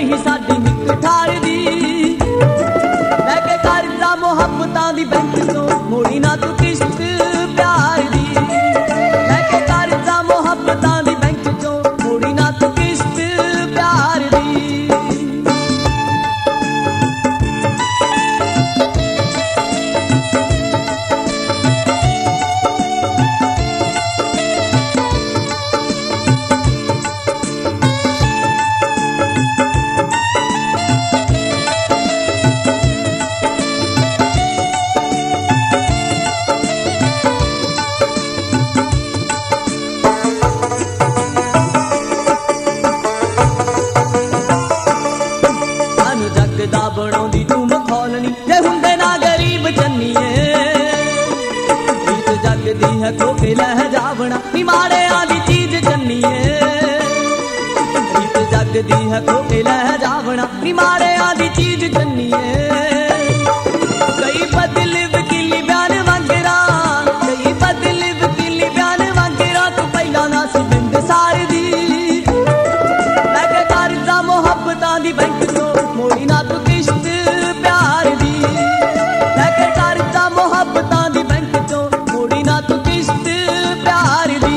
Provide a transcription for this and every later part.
नहीं साडी हिक ठार दी। लैके कर्जा मुहब्बतां दी बैंक चों मोड़ी ना तू किश्त प्यार दी। लैके कर्जा मुहब्बतां दी बैंक चों मोड़ी ना तू किश्त प्यार दी। दा बनाउंदी तू मखौलनी जे हुंदे ना गरीब चन्नीए। रीत जग दी है खोके लह जावना नी माड़े आदी चीज चन्नीए। रीत जग दी है खोके लह जावना नी माड़े आदी चीज चन्नीए। कई बदल वकीली बयान मंगरा, कई बदल वकीली बयान मंगरा, तू पहला ना सी बिंद सार दी। लैके कर्जा मुहब्बतां दी बैंक चों मोड़ी ना तू किश्त प्यार दी। लैके कर्जा मुहब्बतां दी बैंक चों मोड़ी ना तू किश्त प्यार दी।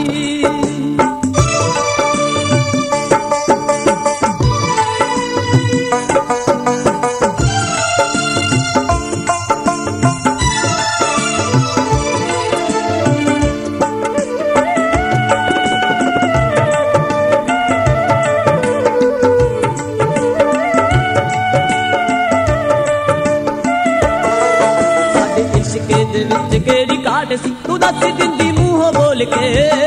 दे विच केड़ी काट सी तू दस दिंदी मूंहों बोल के।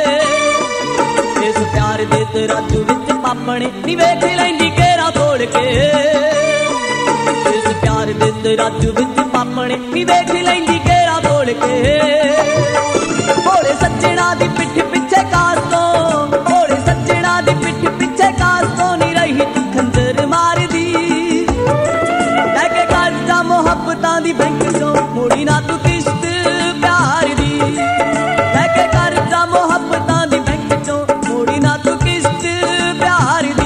इस प्यार दे तराजू विच पापणे नी वेख लैंदी घेरा तोड़ के। इस प्यार दे तराजू विच पापणे नी वेख लैंदी घेरा तोड़ के। भोले सज्जणा दी पिठ पिछे कास्तों, भोले सज्जणा दी पिठ पिछे कास्तों नी रही तू खंजर मार दी। लैके कर्जा मुहब्बतां दी बैंक चों मोड़ी ना तू किश्त प्यार दी। लैके कर्जा मुहब्बतां दी बैंक चों मोड़ी ना तू किश्त प्यार दी।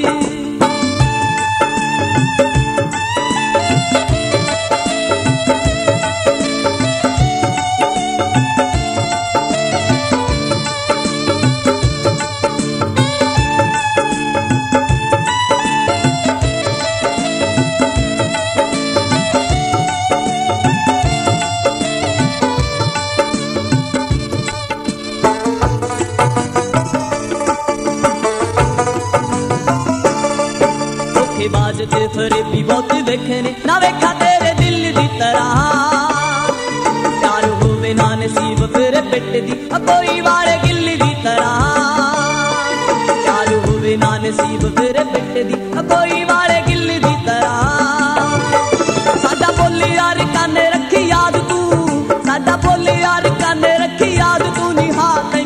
बाज ते फरेबी बहुत देखे ने ना वेखा तेरे दिल दी तरह। प्यार होवे ना नसीब फिर पिट दी कोई वाले गिल्ली दी तरह। प्यार होवे ना नसीब फिर पिट दी कोई वाले गिल्ली दी तरह। साडा बोली यार काने रखी याद तू, साडा बोली यार काने रखी याद तू नी हाथ